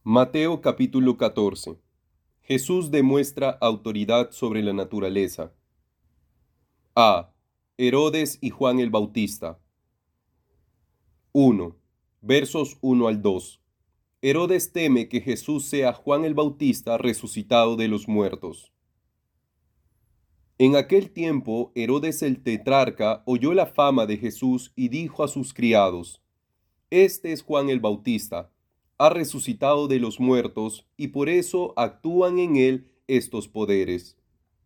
Mateo capítulo 14. Jesús demuestra autoridad sobre la naturaleza. A. Herodes y Juan el Bautista. 1. Versos 1 al 2. Herodes teme que Jesús sea Juan el Bautista resucitado de los muertos. En aquel tiempo, Herodes el tetrarca oyó la fama de Jesús y dijo a sus criados: Este es Juan el Bautista, ha resucitado de los muertos, y por eso actúan en él estos poderes.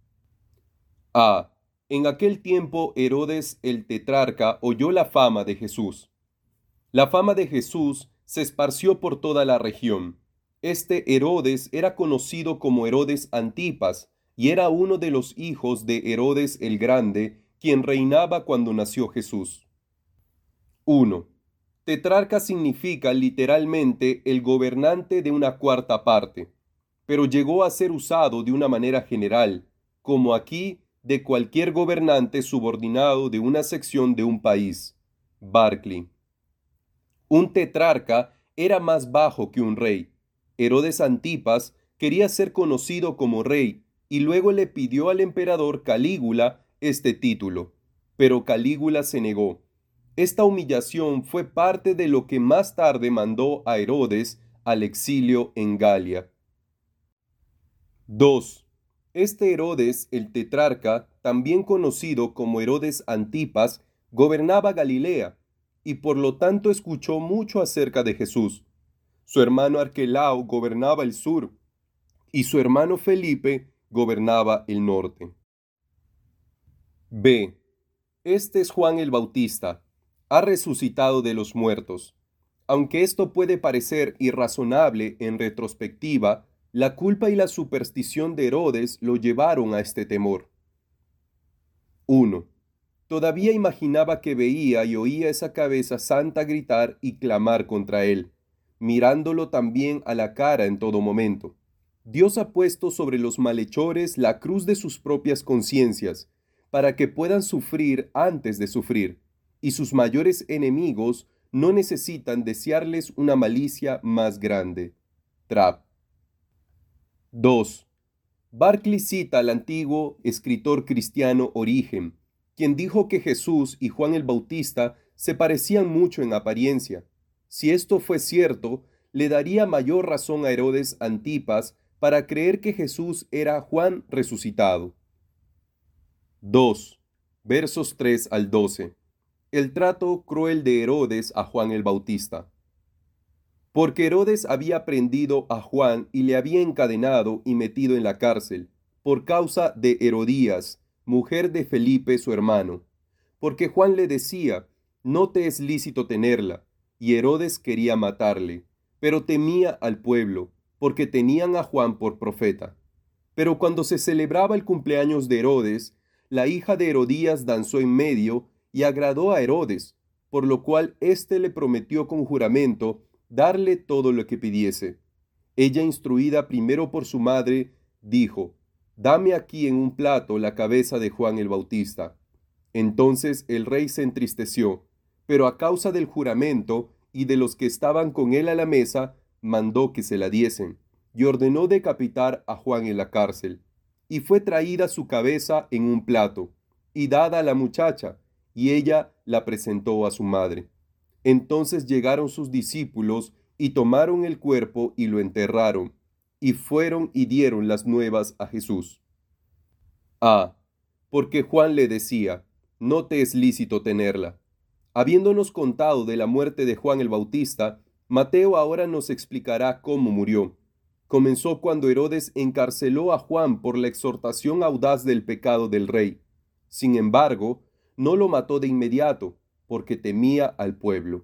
A. En aquel tiempo Herodes el tetrarca oyó la fama de Jesús. La fama de Jesús se esparció por toda la región. Este Herodes era conocido como Herodes Antipas, y era uno de los hijos de Herodes el Grande, quien reinaba cuando nació Jesús. 1. Tetrarca significa literalmente el gobernante de una cuarta parte, pero llegó a ser usado de una manera general, como aquí de cualquier gobernante subordinado de una sección de un país. Barclay. Un tetrarca era más bajo que un rey. Herodes Antipas quería ser conocido como rey y luego le pidió al emperador Calígula este título, pero Calígula se negó. Esta humillación fue parte de lo que más tarde mandó a Herodes al exilio en Galia. 2. Este Herodes, el tetrarca, también conocido como Herodes Antipas, gobernaba Galilea, y por lo tanto escuchó mucho acerca de Jesús. Su hermano Arquelao gobernaba el sur, y su hermano Felipe gobernaba el norte. B. Este es Juan el Bautista. Ha resucitado de los muertos. Aunque esto puede parecer irrazonable en retrospectiva, la culpa y la superstición de Herodes lo llevaron a este temor. 1. Todavía imaginaba que veía y oía esa cabeza santa gritar y clamar contra él, mirándolo también a la cara en todo momento. Dios ha puesto sobre los malhechores la cruz de sus propias conciencias, para que puedan sufrir antes de sufrir, y sus mayores enemigos no necesitan desearles una malicia más grande. Trapp. 2. Barclay cita al antiguo escritor cristiano Origen, quien dijo que Jesús y Juan el Bautista se parecían mucho en apariencia. Si esto fue cierto, le daría mayor razón a Herodes Antipas para creer que Jesús era Juan resucitado. 2. Versos 3 al 12. El trato cruel de Herodes a Juan el Bautista. Porque Herodes había prendido a Juan y le había encadenado y metido en la cárcel, por causa de Herodías, mujer de Felipe su hermano. Porque Juan le decía: no te es lícito tenerla, y Herodes quería matarle, pero temía al pueblo, porque tenían a Juan por profeta. Pero cuando se celebraba el cumpleaños de Herodes, la hija de Herodías danzó en medio y agradó a Herodes, por lo cual éste le prometió con juramento darle todo lo que pidiese. Ella, instruida primero por su madre, dijo: dame aquí en un plato la cabeza de Juan el Bautista. Entonces el rey se entristeció, pero a causa del juramento y de los que estaban con él a la mesa, mandó que se la diesen, y ordenó decapitar a Juan en la cárcel. Y fue traída su cabeza en un plato, y dada a la muchacha, y ella la presentó a su madre. Entonces llegaron sus discípulos y tomaron el cuerpo y lo enterraron, y fueron y dieron las nuevas a Jesús. A. Porque Juan le decía: no te es lícito tenerla. Habiéndonos contado de la muerte de Juan el Bautista, Mateo ahora nos explicará cómo murió. Comenzó cuando Herodes encarceló a Juan por la exhortación audaz del pecado del rey. Sin embargo, no lo mató de inmediato, porque temía al pueblo.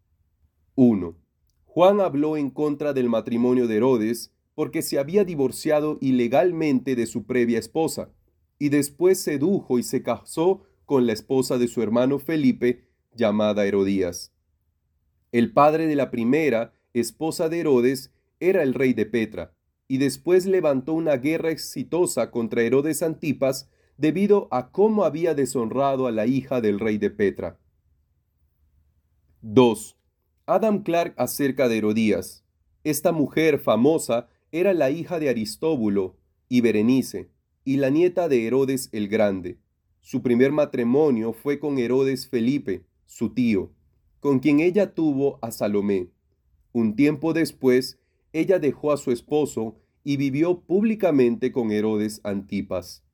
1. Juan habló en contra del matrimonio de Herodes porque se había divorciado ilegalmente de su previa esposa, y después sedujo y se casó con la esposa de su hermano Felipe, llamada Herodías. El padre de la primera, esposa de Herodes, era el rey de Petra, y después levantó una guerra exitosa contra Herodes Antipas debido a cómo había deshonrado a la hija del rey de Petra. 2. Adam Clarke acerca de Herodías. Esta mujer famosa era la hija de Aristóbulo y Berenice, y la nieta de Herodes el Grande. Su primer matrimonio fue con Herodes Felipe, su tío, con quien ella tuvo a Salomé. Un tiempo después, ella dejó a su esposo y vivió públicamente con Herodes Antipas.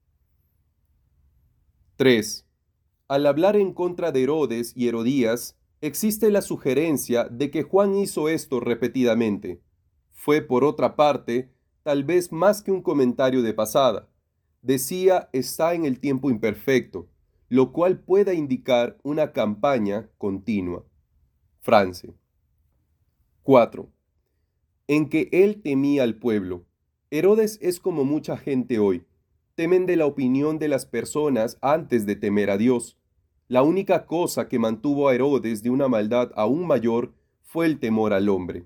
3. Al hablar en contra de Herodes y Herodías, existe la sugerencia de que Juan hizo esto repetidamente. Fue, por otra parte, tal vez más que un comentario de pasada. Decía está en el tiempo imperfecto, lo cual pueda indicar una campaña continua. France. 4. En que él temía al pueblo. Herodes es como mucha gente hoy. Temen de la opinión de las personas antes de temer a Dios. La única cosa que mantuvo a Herodes de una maldad aún mayor fue el temor al hombre.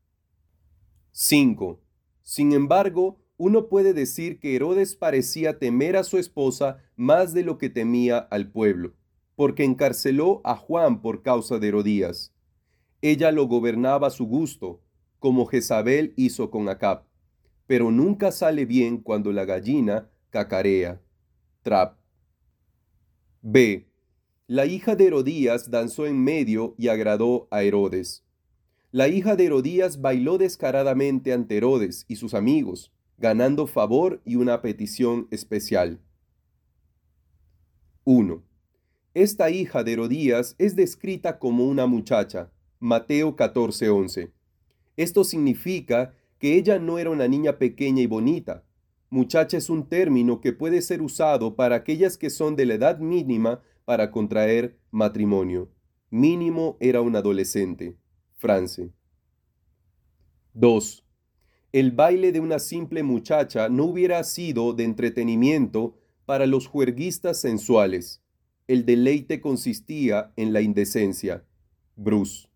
5. Sin embargo, uno puede decir que Herodes parecía temer a su esposa más de lo que temía al pueblo, porque encarceló a Juan por causa de Herodías. Ella lo gobernaba a su gusto, como Jezabel hizo con Acab, pero nunca sale bien cuando la gallina cacarea. Trap. B. La hija de Herodías danzó en medio y agradó a Herodes. La hija de Herodías bailó descaradamente ante Herodes y sus amigos, ganando favor y una petición especial. 1. Esta hija de Herodías es descrita como una muchacha. Mateo 14:11. Esto significa que ella no era una niña pequeña y bonita. Muchacha es un término que puede ser usado para aquellas que son de la edad mínima para contraer matrimonio. Mínimo era un adolescente. France. 2. El baile de una simple muchacha no hubiera sido de entretenimiento para los juerguistas sensuales. El deleite consistía en la indecencia. Bruce.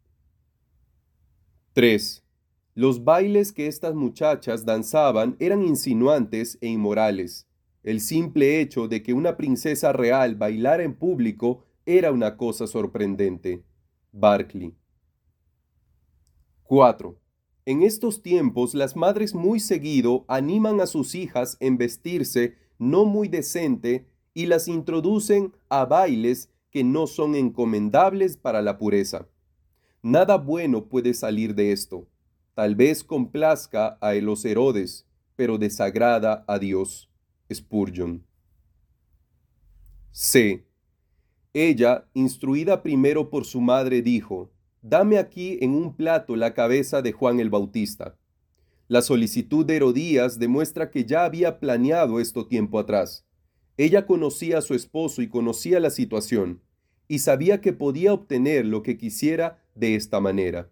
3. Los bailes que estas muchachas danzaban eran insinuantes e inmorales. El simple hecho de que una princesa real bailara en público era una cosa sorprendente. Barclay. 4. En estos tiempos las madres muy seguido animan a sus hijas en vestirse no muy decente y las introducen a bailes que no son encomendables para la pureza. Nada bueno puede salir de esto. Tal vez complazca a los Herodes, pero desagrada a Dios. Spurgeon. C. Ella, instruida primero por su madre, dijo: Dame aquí en un plato la cabeza de Juan el Bautista. La solicitud de Herodías demuestra que ya había planeado esto tiempo atrás. Ella conocía a su esposo y conocía la situación, y sabía que podía obtener lo que quisiera de esta manera.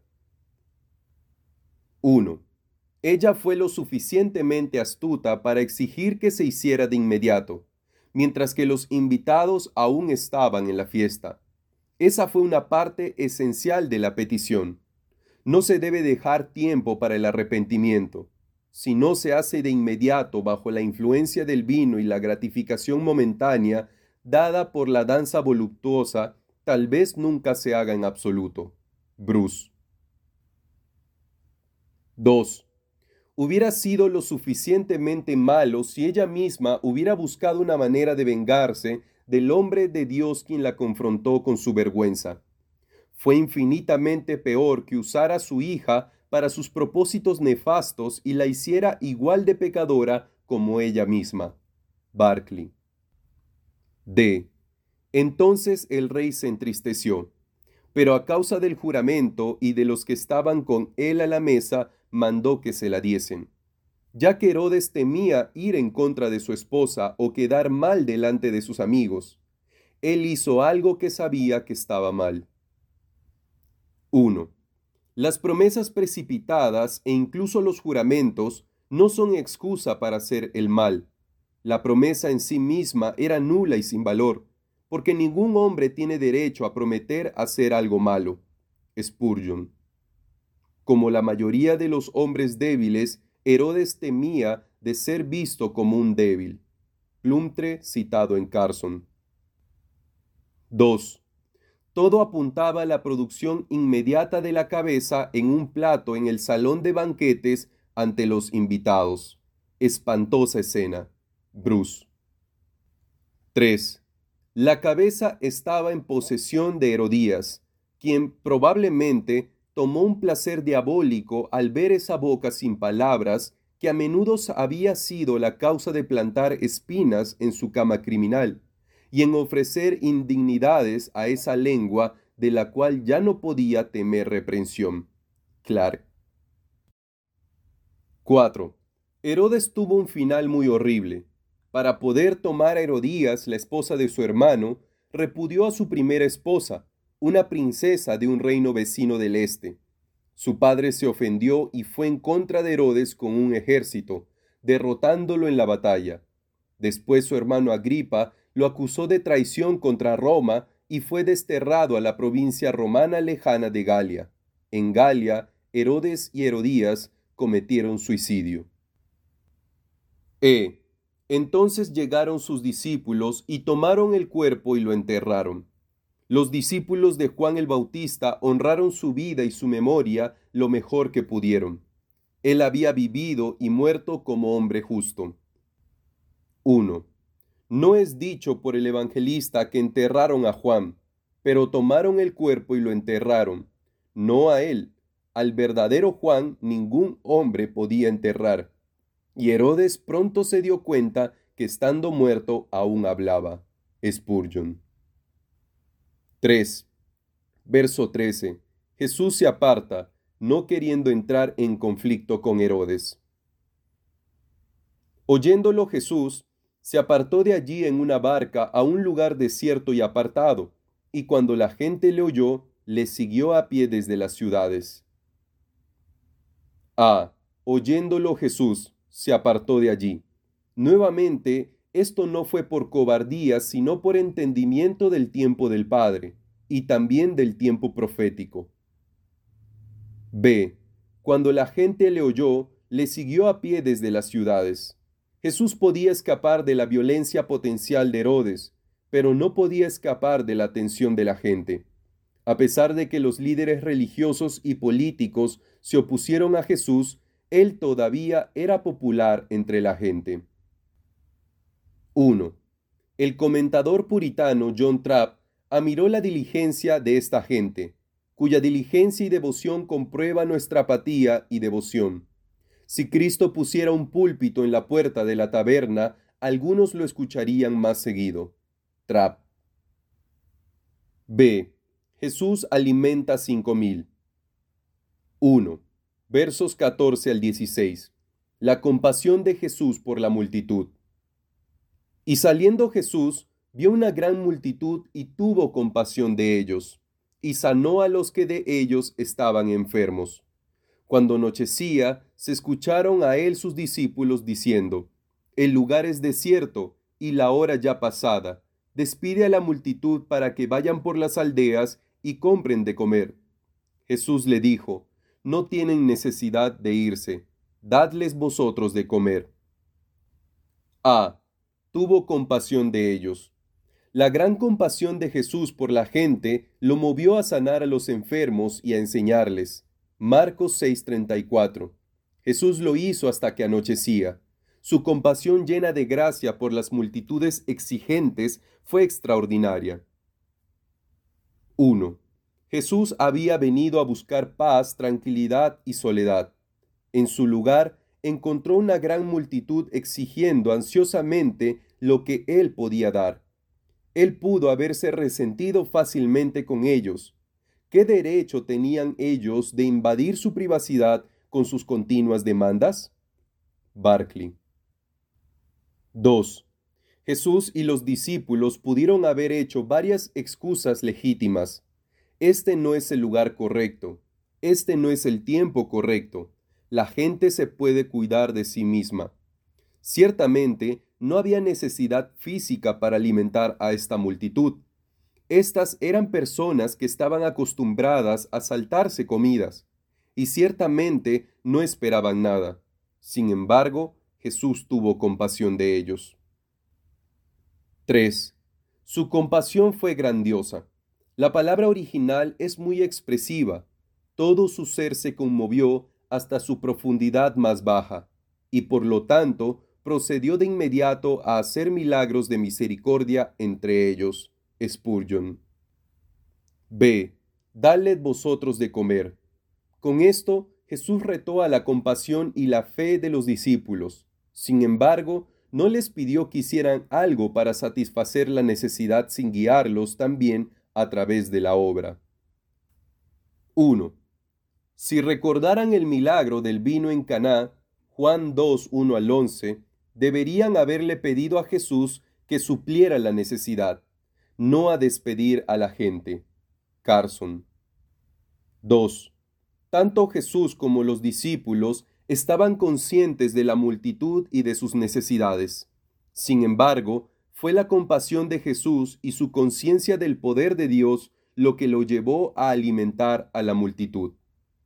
1. Ella fue lo suficientemente astuta para exigir que se hiciera de inmediato, mientras que los invitados aún estaban en la fiesta. Esa fue una parte esencial de la petición. No se debe dejar tiempo para el arrepentimiento. Si no se hace de inmediato bajo la influencia del vino y la gratificación momentánea dada por la danza voluptuosa, tal vez nunca se haga en absoluto. Bruce. 2. Hubiera sido lo suficientemente malo si ella misma hubiera buscado una manera de vengarse del hombre de Dios quien la confrontó con su vergüenza. Fue infinitamente peor que usara a su hija para sus propósitos nefastos y la hiciera igual de pecadora como ella misma. Barclay. D. Entonces el rey se entristeció, pero a causa del juramento y de los que estaban con él a la mesa, mandó que se la diesen. Ya que Herodes temía ir en contra de su esposa o quedar mal delante de sus amigos, él hizo algo que sabía que estaba mal. 1. Las promesas precipitadas e incluso los juramentos no son excusa para hacer el mal. La promesa en sí misma era nula y sin valor, porque ningún hombre tiene derecho a prometer hacer algo malo. Spurgeon. Como la mayoría de los hombres débiles, Herodes temía de ser visto como un débil. Plumtre citado en Carson. 2. Todo apuntaba a la producción inmediata de la cabeza en un plato en el salón de banquetes ante los invitados. Espantosa escena. Bruce. 3. La cabeza estaba en posesión de Herodías, quien probablemente tomó un placer diabólico al ver esa boca sin palabras que a menudo había sido la causa de plantar espinas en su cama criminal, y en ofrecer indignidades a esa lengua de la cual ya no podía temer reprensión. Clark. 4. Herodes tuvo un final muy horrible. Para poder tomar a Herodías, la esposa de su hermano, repudió a su primera esposa, una princesa de un reino vecino del este. Su padre se ofendió y fue en contra de Herodes con un ejército, derrotándolo en la batalla. Después su hermano Agripa lo acusó de traición contra Roma y fue desterrado a la provincia romana lejana de Galia. En Galia, Herodes y Herodías cometieron suicidio. Entonces llegaron sus discípulos y tomaron el cuerpo y lo enterraron. Los discípulos de Juan el Bautista honraron su vida y su memoria lo mejor que pudieron. Él había vivido y muerto como hombre justo. 1. No es dicho por el evangelista que enterraron a Juan, pero tomaron el cuerpo y lo enterraron. No a él. Al verdadero Juan ningún hombre podía enterrar. Y Herodes pronto se dio cuenta que estando muerto aún hablaba. Spurgeon. 3. Verso 13. Jesús se aparta, no queriendo entrar en conflicto con Herodes. Oyéndolo Jesús, se apartó de allí en una barca a un lugar desierto y apartado, y cuando la gente le oyó, le siguió a pie desde las ciudades. Oyéndolo Jesús, se apartó de allí. Nuevamente, esto no fue por cobardía, sino por entendimiento del tiempo del Padre, y también del tiempo profético. Cuando la gente le oyó, le siguió a pie desde las ciudades. Jesús podía escapar de la violencia potencial de Herodes, pero no podía escapar de la atención de la gente. A pesar de que los líderes religiosos y políticos se opusieron a Jesús, él todavía era popular entre la gente. 1. El comentador puritano John Trapp admiró la diligencia de esta gente, cuya diligencia y devoción comprueba nuestra apatía y devoción. Si Cristo pusiera un púlpito en la puerta de la taberna, algunos lo escucharían más seguido. Trapp. Jesús alimenta 5,000. 1. Versos 14 al 16. La compasión de Jesús por la multitud. Y saliendo Jesús, vio una gran multitud y tuvo compasión de ellos, y sanó a los que de ellos estaban enfermos. Cuando anochecía, se escucharon a él sus discípulos diciendo: El lugar es desierto, y la hora ya pasada. Despide a la multitud para que vayan por las aldeas y compren de comer. Jesús le dijo: No tienen necesidad de irse, dadles vosotros de comer. Tuvo compasión de ellos. La gran compasión de Jesús por la gente lo movió a sanar a los enfermos y a enseñarles. Marcos 6:34. Jesús lo hizo hasta que anochecía. Su compasión llena de gracia por las multitudes exigentes fue extraordinaria. 1. Jesús había venido a buscar paz, tranquilidad y soledad. En su lugar, encontró una gran multitud exigiendo ansiosamente lo que él podía dar. Él pudo haberse resentido fácilmente con ellos. ¿Qué derecho tenían ellos de invadir su privacidad con sus continuas demandas? Barclay. 2. Jesús y los discípulos pudieron haber hecho varias excusas legítimas. Este no es el lugar correcto. Este no es el tiempo correcto. La gente se puede cuidar de sí misma. Ciertamente, no había necesidad física para alimentar a esta multitud. Estas eran personas que estaban acostumbradas a saltarse comidas, y ciertamente no esperaban nada. Sin embargo, Jesús tuvo compasión de ellos. 3. Su compasión fue grandiosa. La palabra original es muy expresiva. Todo su ser se conmovió hasta su profundidad más baja, y por lo tanto procedió de inmediato a hacer milagros de misericordia entre ellos. Spurgeon. B. Dadle vosotros de comer. Con esto, Jesús retó a la compasión y la fe de los discípulos. Sin embargo, no les pidió que hicieran algo para satisfacer la necesidad sin guiarlos también a través de la obra. 1. Si recordaran el milagro del vino en Caná, Juan 2, 1 al 11, deberían haberle pedido a Jesús que supliera la necesidad, no a despedir a la gente. Carson. 2. Tanto Jesús como los discípulos estaban conscientes de la multitud y de sus necesidades. Sin embargo, fue la compasión de Jesús y su conciencia del poder de Dios lo que lo llevó a alimentar a la multitud.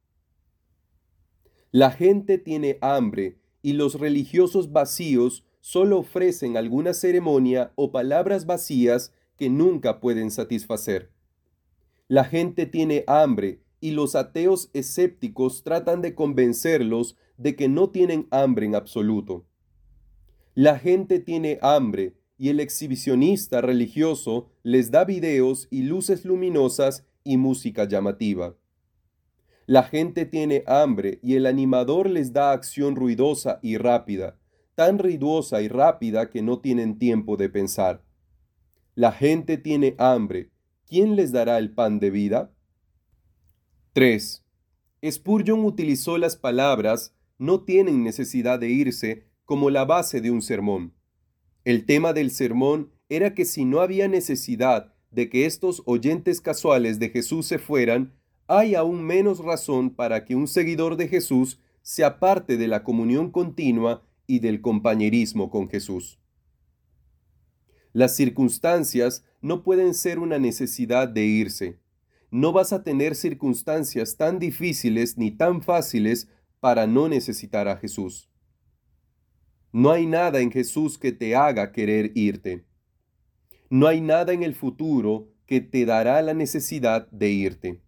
La gente tiene hambre y los religiosos vacíos solo ofrecen alguna ceremonia o palabras vacías que nunca pueden satisfacer. La gente tiene hambre y los ateos escépticos tratan de convencerlos de que no tienen hambre en absoluto. La gente tiene hambre y el exhibicionista religioso les da videos y luces luminosas y música llamativa. La gente tiene hambre y el animador les da acción ruidosa y rápida, tan ruidosa y rápida que no tienen tiempo de pensar. La gente tiene hambre. ¿Quién les dará el pan de vida? 3. Spurgeon utilizó las palabras "no tienen necesidad de irse" como la base de un sermón. El tema del sermón era que si no había necesidad de que estos oyentes casuales de Jesús se fueran, hay aún menos razón para que un seguidor de Jesús se aparte de la comunión continua y del compañerismo con Jesús. Las circunstancias no pueden ser una necesidad de irse. No vas a tener circunstancias tan difíciles ni tan fáciles para no necesitar a Jesús. No hay nada en Jesús que te haga querer irte. No hay nada en el futuro que te dará la necesidad de irte.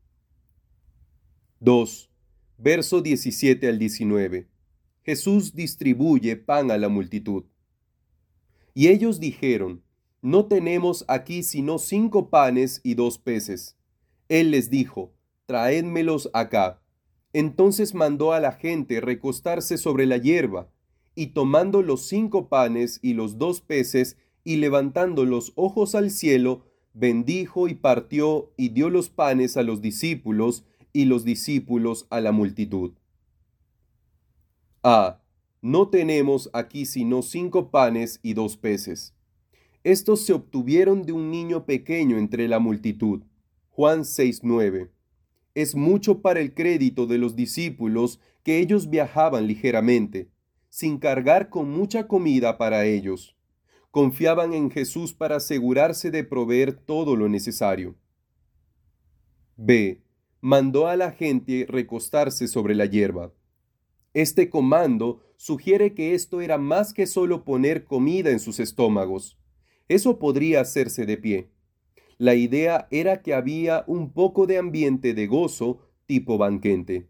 2. Verso 17 al 19. Jesús distribuye pan a la multitud. Y ellos dijeron: no tenemos aquí sino 5 panes y 2 peces. Él les dijo: traédmelos acá. Entonces mandó a la gente recostarse sobre la hierba, y tomando los 5 panes y los 2 peces, y levantando los ojos al cielo, bendijo y partió y dio los panes a los discípulos, y los discípulos a la multitud. A. No tenemos aquí sino 5 panes y 2 peces. Estos se obtuvieron de un niño pequeño entre la multitud. Juan 6:9. Es mucho para el crédito de los discípulos que ellos viajaban ligeramente, sin cargar con mucha comida para ellos. Confiaban en Jesús para asegurarse de proveer todo lo necesario. B. Mandó a la gente recostarse sobre la hierba. Este comando sugiere que esto era más que solo poner comida en sus estómagos. Eso podría hacerse de pie. La idea era que había un poco de ambiente de gozo tipo banquete.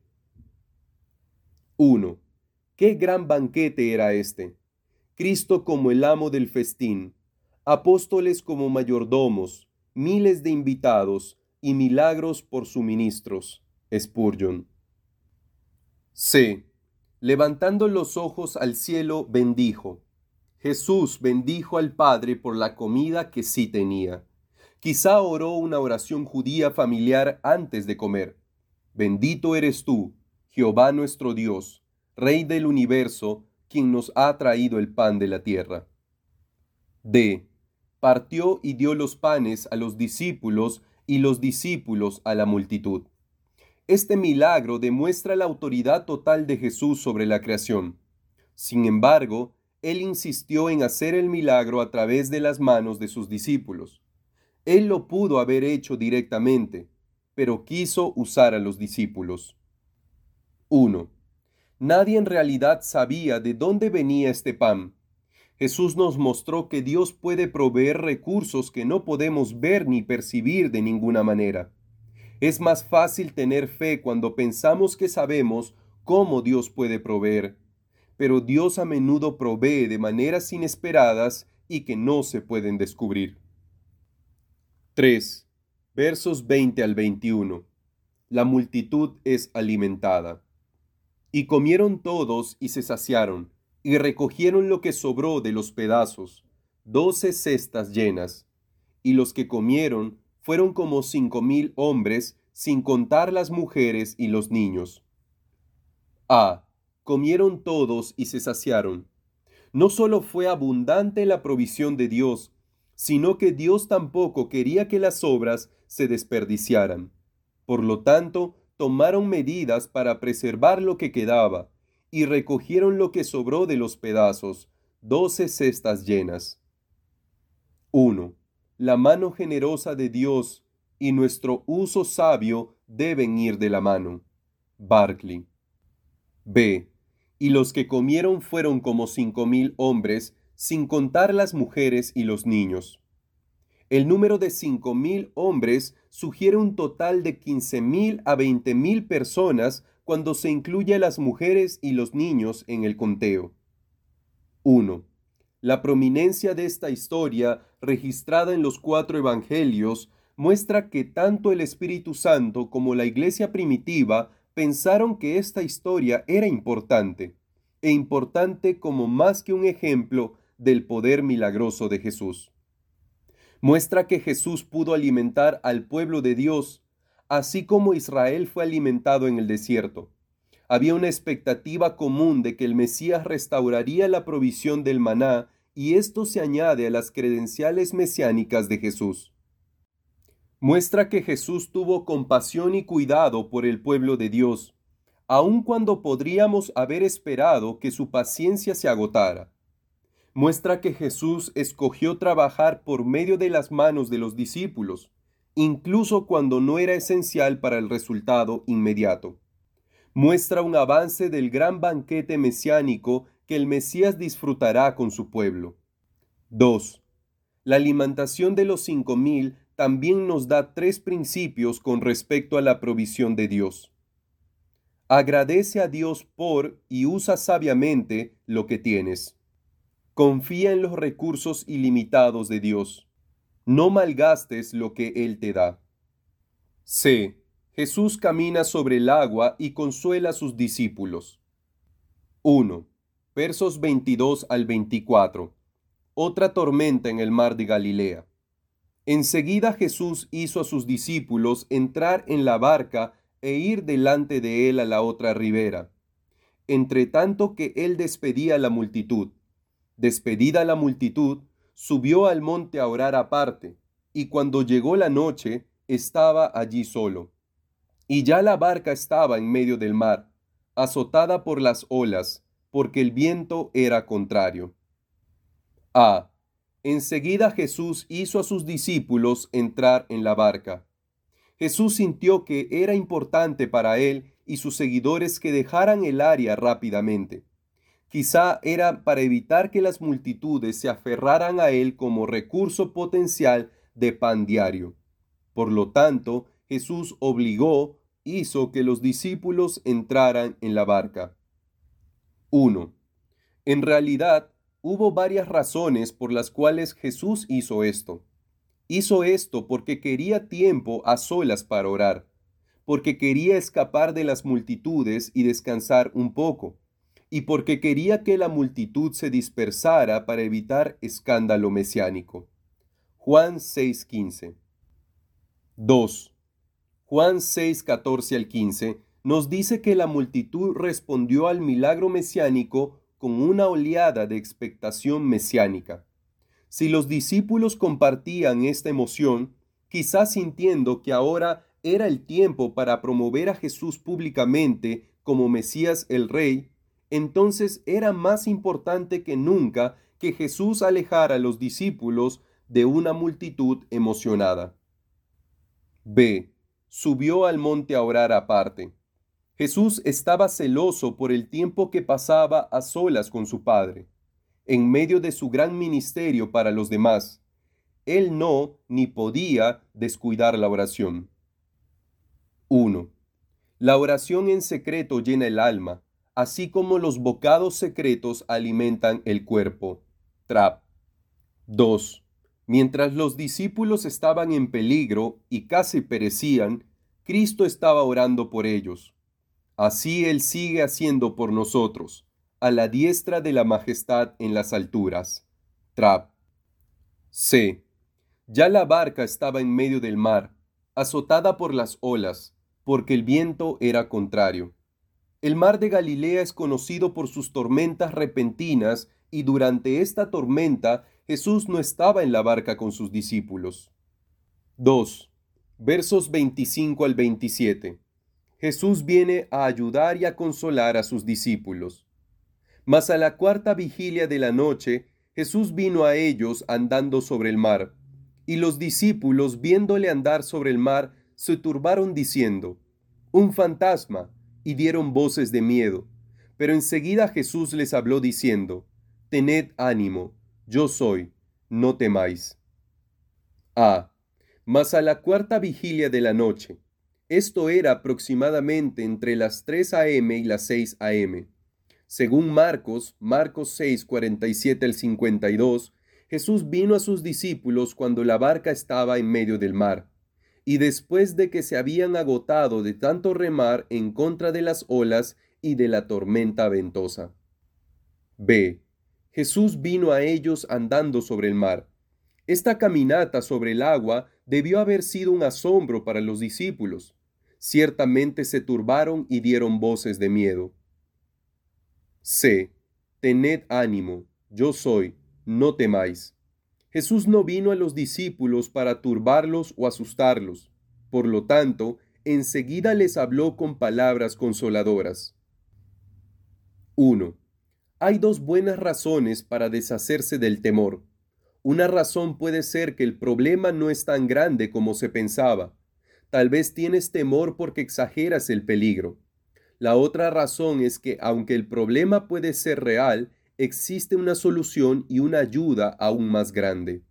1. ¿Qué gran banquete era este? Cristo como el amo del festín, apóstoles como mayordomos, miles de invitados y milagros por suministros. Spurgeon. C. Levantando los ojos al cielo, bendijo. Jesús bendijo al Padre por la comida que sí tenía. Quizá oró una oración judía familiar antes de comer. Bendito eres tú, Jehová nuestro Dios, Rey del universo, quien nos ha traído el pan de la tierra. D. Partió y dio los panes a los discípulos y los discípulos a la multitud. Este milagro demuestra la autoridad total de Jesús sobre la creación. Sin embargo, él insistió en hacer el milagro a través de las manos de sus discípulos. Él lo pudo haber hecho directamente, pero quiso usar a los discípulos. 1. Nadie en realidad sabía de dónde venía este pan. Jesús nos mostró que Dios puede proveer recursos que no podemos ver ni percibir de ninguna manera. Es más fácil tener fe cuando pensamos que sabemos cómo Dios puede proveer, pero Dios a menudo provee de maneras inesperadas y que no se pueden descubrir. 3. Versos 20 al 21. La multitud es alimentada. Y comieron todos y se saciaron, y recogieron lo que sobró de los pedazos, 12 cestas llenas. Y los que comieron fueron como 5,000 hombres, sin contar las mujeres y los niños. Comieron todos y se saciaron. No solo fue abundante la provisión de Dios, sino que Dios tampoco quería que las obras se desperdiciaran. Por lo tanto, tomaron medidas para preservar lo que quedaba, y recogieron lo que sobró de los pedazos, 12 cestas llenas. 1. La mano generosa de Dios y nuestro uso sabio deben ir de la mano. Barclay. B. Y los que comieron fueron como 5,000 hombres, sin contar las mujeres y los niños. El número de 5,000 hombres sugiere un total de 15,000 a 20,000 personas cuando se incluye a las mujeres y los niños en el conteo. 1. La prominencia de esta historia, registrada en los 4 evangelios, muestra que tanto el Espíritu Santo como la iglesia primitiva pensaron que esta historia era importante, e importante como más que un ejemplo del poder milagroso de Jesús. Muestra que Jesús pudo alimentar al pueblo de Dios, así como Israel fue alimentado en el desierto. Había una expectativa común de que el Mesías restauraría la provisión del maná, y esto se añade a las credenciales mesiánicas de Jesús. Muestra que Jesús tuvo compasión y cuidado por el pueblo de Dios, aun cuando podríamos haber esperado que su paciencia se agotara. Muestra que Jesús escogió trabajar por medio de las manos de los discípulos, incluso cuando no era esencial para el resultado inmediato. Muestra un avance del gran banquete mesiánico que el Mesías disfrutará con su pueblo. 2. La alimentación de los 5,000 también nos da 3 principios con respecto a la provisión de Dios. Agradece a Dios por y usa sabiamente lo que tienes. Confía en los recursos ilimitados de Dios. No malgastes lo que Él te da. C. Jesús camina sobre el agua y consuela a sus discípulos. 1. Versos 22 al 24. Otra tormenta en el mar de Galilea. Enseguida Jesús hizo a sus discípulos entrar en la barca e ir delante de él a la otra ribera, entre tanto que él despedía a la multitud. Despedida la multitud, subió al monte a orar aparte, y cuando llegó la noche, estaba allí solo. Y ya la barca estaba en medio del mar, azotada por las olas, porque el viento era contrario. Enseguida Jesús hizo a sus discípulos entrar en la barca. Jesús sintió que era importante para él y sus seguidores que dejaran el área rápidamente. Quizá era para evitar que las multitudes se aferraran a él como recurso potencial de pan diario. Por lo tanto, Jesús hizo que los discípulos entraran en la barca. 1. En realidad, hubo varias razones por las cuales Jesús hizo esto. Hizo esto porque quería tiempo a solas para orar, porque quería escapar de las multitudes y descansar un poco, y porque quería que la multitud se dispersara para evitar escándalo mesiánico. Juan 6:15. 2. Juan 6:14 al 15 nos dice que la multitud respondió al milagro mesiánico con una oleada de expectación mesiánica. Si los discípulos compartían esta emoción, quizás sintiendo que ahora era el tiempo para promover a Jesús públicamente como Mesías el Rey, entonces era más importante que nunca que Jesús alejara a los discípulos de una multitud emocionada. B. Subió al monte a orar aparte. Jesús estaba celoso por el tiempo que pasaba a solas con su Padre. en medio de su gran ministerio para los demás. Él no ni podía descuidar la oración. 1. La oración en secreto llena el alma, así como los bocados secretos alimentan el cuerpo. Trapp. 2. Mientras los discípulos estaban en peligro y casi perecían, Cristo estaba orando por ellos. Así Él sigue haciendo por nosotros, a la diestra de la majestad en las alturas. Trapp. C. Ya la barca estaba en medio del mar, azotada por las olas, porque el viento era contrario. El mar de Galilea es conocido por sus tormentas repentinas y durante esta tormenta Jesús no estaba en la barca con sus discípulos. 2. Versos 25 al 27. Jesús viene a ayudar y a consolar a sus discípulos. Mas a la cuarta vigilia de la noche, Jesús vino a ellos andando sobre el mar, y los discípulos, viéndole andar sobre el mar, se turbaron diciendo: «Un fantasma», y dieron voces de miedo. Pero enseguida Jesús les habló diciendo: «Tened ánimo, yo soy, no temáis». Mas a la cuarta vigilia de la noche, esto era aproximadamente entre las 3 a.m. y las 6 a.m. Según Marcos 6, 47 al 52, Jesús vino a sus discípulos cuando la barca estaba en medio del mar, y después de que se habían agotado de tanto remar en contra de las olas y de la tormenta ventosa. B. Jesús vino a ellos andando sobre el mar. Esta caminata sobre el agua debió haber sido un asombro para los discípulos. Ciertamente se turbaron y dieron voces de miedo. C. Tened ánimo, yo soy, no temáis. Jesús no vino a los discípulos para turbarlos o asustarlos. Por lo tanto, enseguida les habló con palabras consoladoras. 1. Hay dos buenas razones para deshacerse del temor. Una razón puede ser que el problema no es tan grande como se pensaba. Tal vez tienes temor porque exageras el peligro. La otra razón es que, aunque el problema puede ser real, existe una solución y una ayuda aún más grande.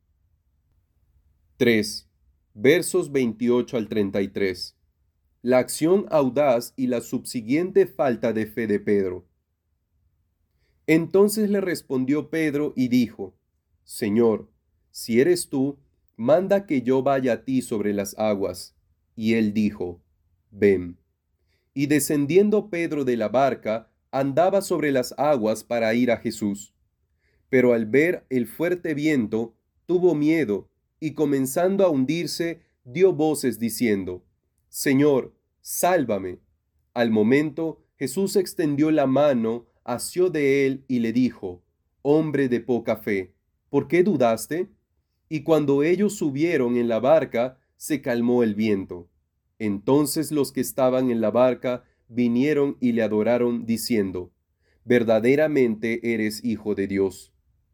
3. Versos 28 al 33. La acción audaz y la subsiguiente falta de fe de Pedro. Entonces le respondió Pedro y dijo: «Señor, si eres tú, manda que yo vaya a ti sobre las aguas». Y él dijo: «Ven». Y descendiendo Pedro de la barca, andaba sobre las aguas para ir a Jesús. Pero al ver el fuerte viento, tuvo miedo, y comenzando a hundirse, dio voces diciendo: «Señor, sálvame». Al momento, Jesús extendió la mano, asió de él y le dijo: «Hombre de poca fe, ¿por qué dudaste?». Y cuando ellos subieron en la barca, se calmó el viento. Entonces los que estaban en la barca vinieron y le adoraron, diciendo: «Verdaderamente eres Hijo de Dios».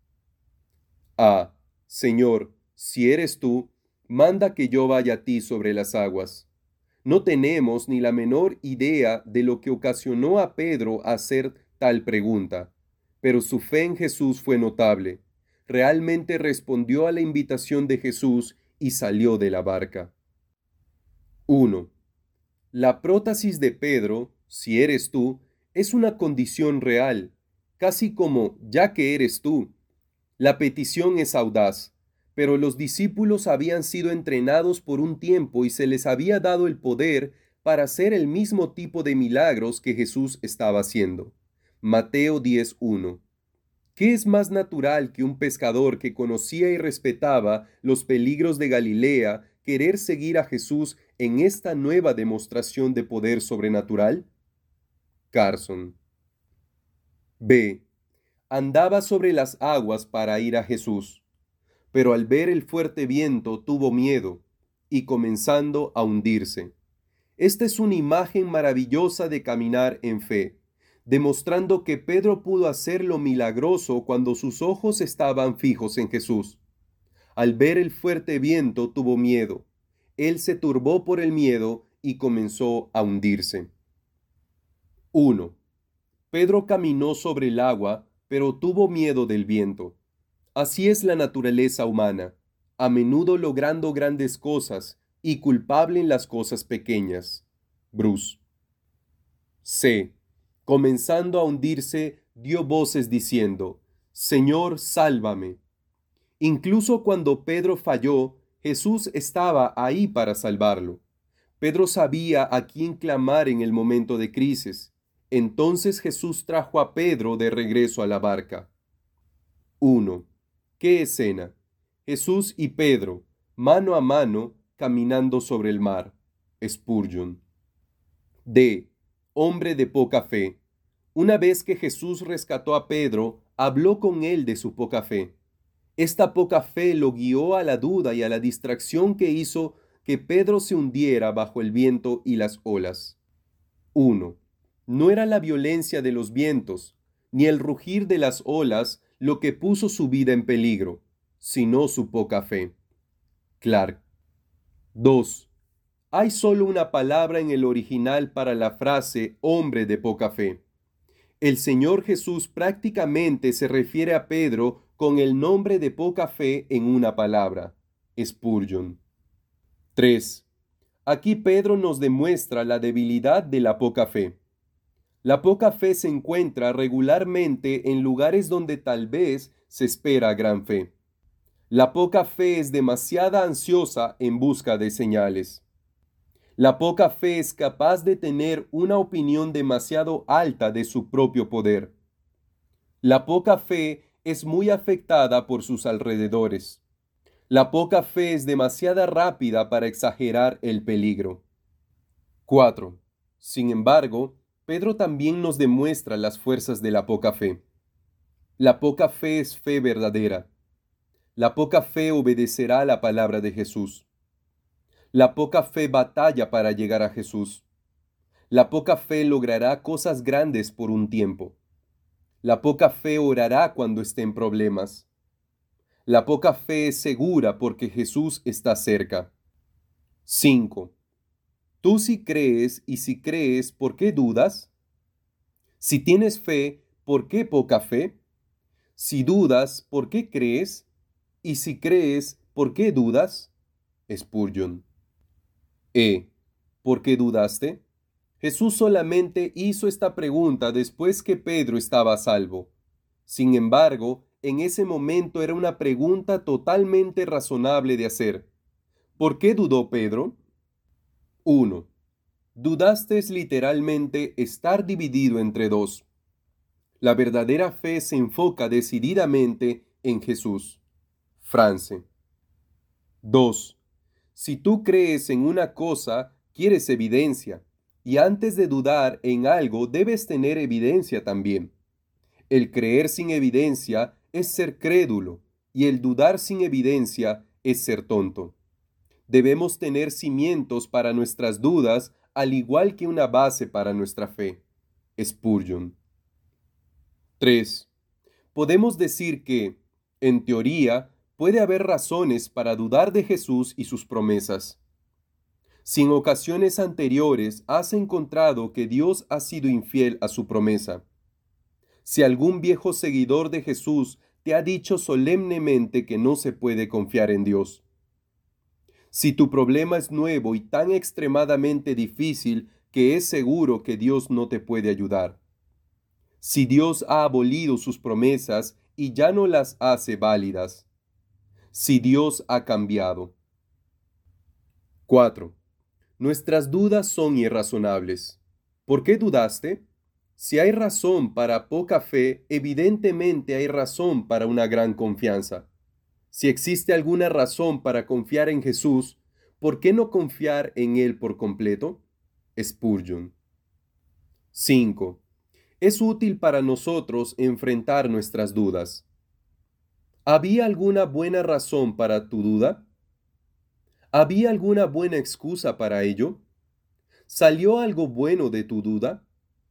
Señor, si eres tú, manda que yo vaya a ti sobre las aguas. No tenemos ni la menor idea de lo que ocasionó a Pedro hacer tal pregunta, pero su fe en Jesús fue notable. Realmente respondió a la invitación de Jesús y salió de la barca. 1. La prótesis de Pedro, si eres tú, es una condición real, casi como ya que eres tú. La petición es audaz, pero los discípulos habían sido entrenados por un tiempo y se les había dado el poder para hacer el mismo tipo de milagros que Jesús estaba haciendo. Mateo 10:1. ¿Qué es más natural que un pescador que conocía y respetaba los peligros de Galilea querer seguir a Jesús en esta nueva demostración de poder sobrenatural? Carson. B. Andaba sobre las aguas para ir a Jesús, pero al ver el fuerte viento tuvo miedo y comenzando a hundirse. Esta es una imagen maravillosa de caminar en fe, demostrando que Pedro pudo hacer lo milagroso cuando sus ojos estaban fijos en Jesús. Al ver el fuerte viento tuvo miedo. Él se turbó por el miedo y comenzó a hundirse. 1. Pedro caminó sobre el agua, pero tuvo miedo del viento. Así es la naturaleza humana, a menudo logrando grandes cosas y culpable en las cosas pequeñas. Bruce. C. Comenzando a hundirse, dio voces diciendo, Señor, sálvame. Incluso cuando Pedro falló, Jesús estaba ahí para salvarlo. Pedro sabía a quién clamar en el momento de crisis. Entonces Jesús trajo a Pedro de regreso a la barca. 1. ¿Qué escena? Jesús y Pedro, mano a mano, caminando sobre el mar. Spurgeon. D. Hombre de poca fe. Una vez que Jesús rescató a Pedro, habló con él de su poca fe. Esta poca fe lo guió a la duda y a la distracción que hizo que Pedro se hundiera bajo el viento y las olas. 1. No era la violencia de los vientos, ni el rugir de las olas lo que puso su vida en peligro, sino su poca fe. Clark. 2. Hay solo una palabra en el original para la frase hombre de poca fe. El Señor Jesús prácticamente se refiere a Pedro con el nombre de poca fe en una palabra. Spurgeon. 3. Aquí Pedro nos demuestra la debilidad de la poca fe. La poca fe se encuentra regularmente en lugares donde tal vez se espera gran fe. La poca fe es demasiado ansiosa en busca de señales. La poca fe es capaz de tener una opinión demasiado alta de su propio poder. La poca fe es muy afectada por sus alrededores. La poca fe es demasiado rápida para exagerar el peligro. 4. Sin embargo, Pedro también nos demuestra las fuerzas de la poca fe. La poca fe es fe verdadera. La poca fe obedecerá a la palabra de Jesús. La poca fe batalla para llegar a Jesús. La poca fe logrará cosas grandes por un tiempo. La poca fe orará cuando esté en problemas. La poca fe es segura porque Jesús está cerca. 5. Tú sí crees, y si crees, ¿por qué dudas? Si tienes fe, ¿por qué poca fe? Si dudas, ¿por qué crees? Y si crees, ¿por qué dudas? Spurgeon. ¿Por qué dudaste? Jesús solamente hizo esta pregunta después que Pedro estaba a salvo. Sin embargo, en ese momento era una pregunta totalmente razonable de hacer. ¿Por qué dudó Pedro? 1. Dudaste es literalmente estar dividido entre dos. La verdadera fe se enfoca decididamente en Jesús. France. 2. Si tú crees en una cosa, quieres evidencia, y antes de dudar en algo debes tener evidencia también. El creer sin evidencia es ser crédulo, y el dudar sin evidencia es ser tonto. Debemos tener cimientos para nuestras dudas, al igual que una base para nuestra fe. Spurgeon. 3. Podemos decir que, en teoría, puede haber razones para dudar de Jesús y sus promesas. Si en ocasiones anteriores has encontrado que Dios ha sido infiel a su promesa, si algún viejo seguidor de Jesús te ha dicho solemnemente que no se puede confiar en Dios, si tu problema es nuevo y tan extremadamente difícil que es seguro que Dios no te puede ayudar, si Dios ha abolido sus promesas y ya no las hace válidas, si Dios ha cambiado. 4. Nuestras dudas son irrazonables. ¿Por qué dudaste? Si hay razón para poca fe, evidentemente hay razón para una gran confianza. Si existe alguna razón para confiar en Jesús, ¿por qué no confiar en Él por completo? Spurgeon. 5. Es útil para nosotros enfrentar nuestras dudas. ¿Había alguna buena razón para tu duda? ¿Había alguna buena excusa para ello? ¿Salió algo bueno de tu duda?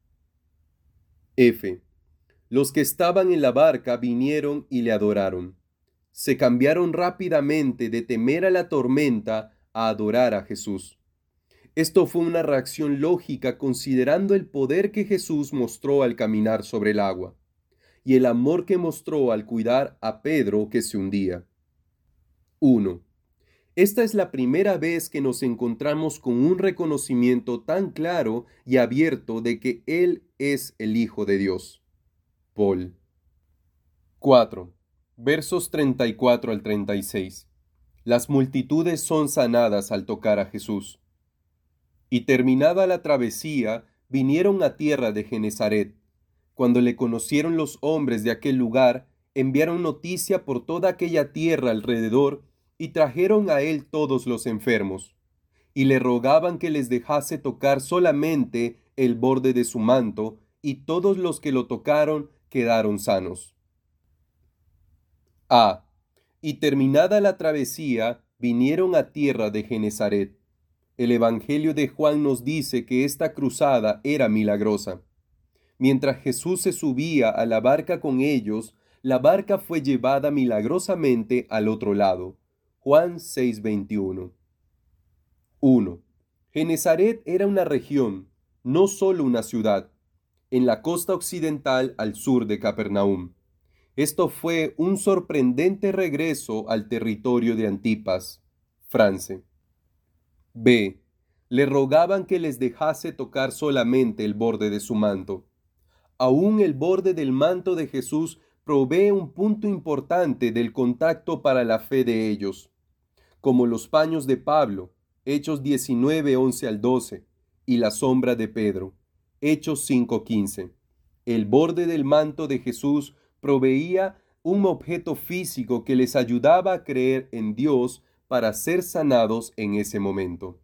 F. Los que estaban en la barca vinieron y le adoraron. Se cambiaron rápidamente de temer a la tormenta a adorar a Jesús. Esto fue una reacción lógica considerando el poder que Jesús mostró al caminar sobre el agua. y el amor que mostró al cuidar a Pedro que se hundía. 1. Esta es la primera vez que nos encontramos con un reconocimiento tan claro y abierto de que Él es el Hijo de Dios. Paul. 4. Versos 34 al 36. Las multitudes son sanadas al tocar a Jesús. Y terminada la travesía, vinieron a tierra de Genezaret. Cuando le conocieron los hombres de aquel lugar, enviaron noticia por toda aquella tierra alrededor y trajeron a él todos los enfermos, y le rogaban que les dejase tocar solamente el borde de su manto, y todos los que lo tocaron quedaron sanos. A. Y terminada la travesía, vinieron a tierra de Genezaret. El Evangelio de Juan nos dice que esta cruzada era milagrosa. Mientras Jesús se subía a la barca con ellos, la barca fue llevada milagrosamente al otro lado. Juan 6:21. 1. Genezaret era una región, no solo una ciudad, en la costa occidental al sur de Capernaum. Esto fue un sorprendente regreso al territorio de Antipas, France. B. Le rogaban que les dejase tocar solamente el borde de su manto. Aún el borde del manto de Jesús provee un punto importante del contacto para la fe de ellos, como los paños de Pablo, Hechos 19, 11 al 12, y la sombra de Pedro, Hechos 5:15. El borde del manto de Jesús proveía un objeto físico que les ayudaba a creer en Dios para ser sanados en ese momento.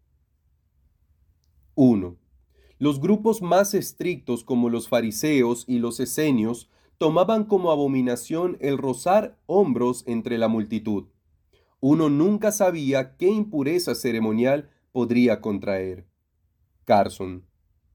1. Los grupos más estrictos como los fariseos y los esenios tomaban como abominación el rozar hombros entre la multitud. Uno nunca sabía qué impureza ceremonial podría contraer. Carson.